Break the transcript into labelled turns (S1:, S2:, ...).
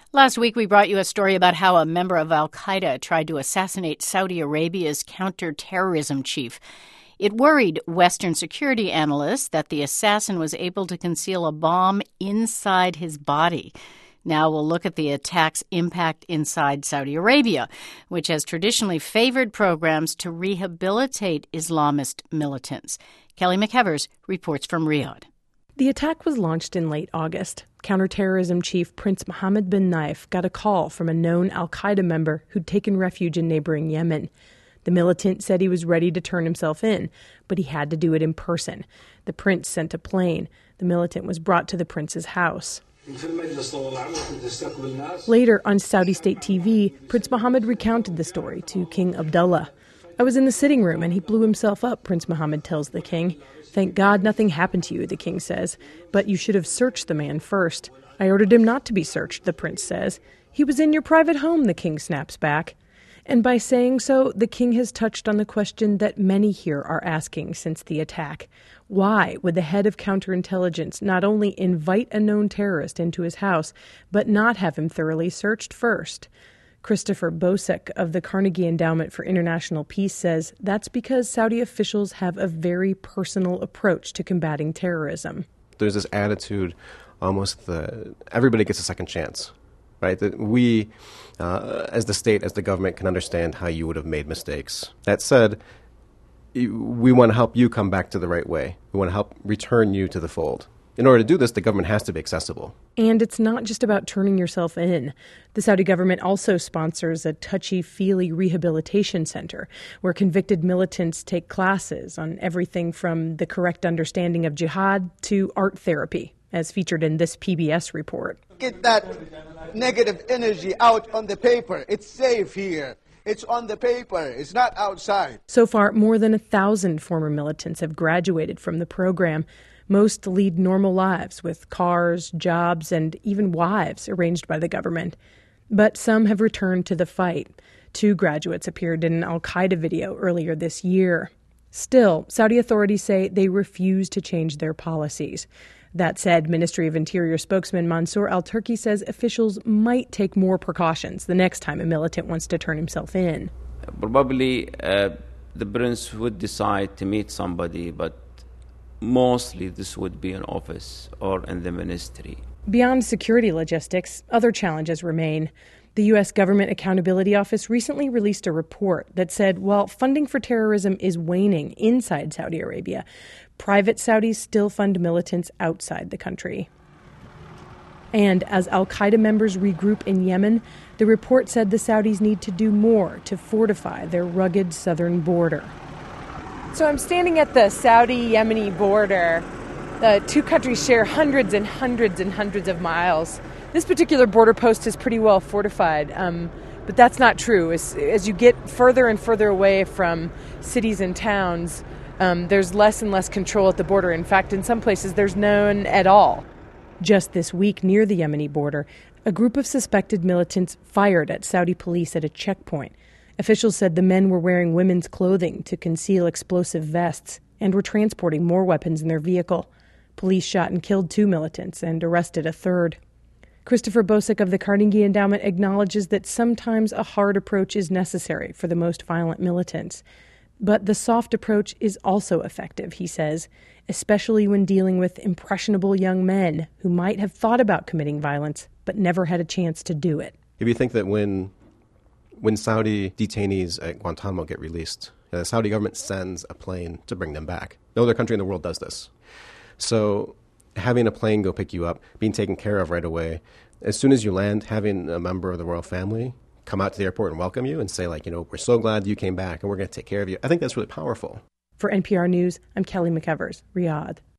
S1: Last week, we brought you a story about how a member of al-Qaeda tried to assassinate Saudi Arabia's counterterrorism chief. It worried Western security analysts that the assassin was able to conceal a bomb inside his body. Now we'll look at the attack's impact inside Saudi Arabia, which has traditionally favored programs to rehabilitate Islamist militants. Kelly McEvers reports from Riyadh.
S2: The attack was launched in late August. Counterterrorism chief Prince Mohammed bin Naif got a call from a known al-Qaeda member who'd taken refuge in neighboring Yemen. The militant said he was ready to turn himself in, but he had to do it in person. The prince sent a plane. The militant was brought to the prince's house. Later, on Saudi state TV, Prince Mohammed recounted the story to King Abdullah. "I was in the sitting room and he blew himself up," Prince Mohammed tells the king. "Thank God nothing happened to you," the king says. "But you should have searched the man first." "I ordered him not to be searched," the prince says. "He was in your private home," the king snaps back. And by saying so, the king has touched on the question that many here are asking since the attack. Why would the head of counterintelligence not only invite a known terrorist into his house, but not have him thoroughly searched first? Christopher Bosek of the Carnegie Endowment for International Peace says that's because Saudi officials have a very personal approach to combating terrorism.
S3: There's this attitude, almost everybody gets a second chance, right? That we, as the state, as the government, can understand how you would have made mistakes. That said, we want to help you come back to the right way. We want to help return you to the fold. In order to do this, the government has to be accessible.
S2: And it's not just about turning yourself in. The Saudi government also sponsors a touchy-feely rehabilitation center where convicted militants take classes on everything from the correct understanding of jihad to art therapy, as featured in this PBS report.
S4: Get that negative energy out on the paper. It's safe here. It's on the paper. It's not outside.
S2: So far, more than 1,000 former militants have graduated from the program. Most lead normal lives with cars, jobs, and even wives arranged by the government. But some have returned to the fight. 2 graduates appeared in an al-Qaeda video earlier this year. Still, Saudi authorities say they refuse to change their policies. That said, Ministry of Interior spokesman Mansour al-Turki says officials might take more precautions the next time a militant wants to turn himself in.
S5: Probably the prince would decide to meet somebody, but mostly this would be in office or in the ministry.
S2: Beyond security logistics, other challenges remain. The U.S. Government Accountability Office recently released a report that said while funding for terrorism is waning inside Saudi Arabia, private Saudis still fund militants outside the country. And as al-Qaeda members regroup in Yemen, the report said the Saudis need to do more to fortify their rugged southern border. So I'm standing at the Saudi-Yemeni border. The 2 countries share hundreds and hundreds and hundreds of miles. This particular border post is pretty well fortified, but that's not true. As you get further and further away from cities and towns, there's less and less control at the border. In fact, in some places, there's none at all. Just this week, near the Yemeni border, a group of suspected militants fired at Saudi police at a checkpoint. Officials said the men were wearing women's clothing to conceal explosive vests and were transporting more weapons in their vehicle. Police shot and killed 2 militants and arrested a 3rd. Christopher Bosek of the Carnegie Endowment acknowledges that sometimes a hard approach is necessary for the most violent militants. But the soft approach is also effective, he says, especially when dealing with impressionable young men who might have thought about committing violence but never had a chance to do it.
S3: If you think that when Saudi detainees at Guantanamo get released, the Saudi government sends a plane to bring them back. No other country in the world does this. So having a plane go pick you up, being taken care of right away, as soon as you land, having a member of the royal family come out to the airport and welcome you and say, we're so glad you came back and we're going to take care of you. I think that's really powerful.
S2: For NPR News, I'm Kelly McEvers, Riyadh.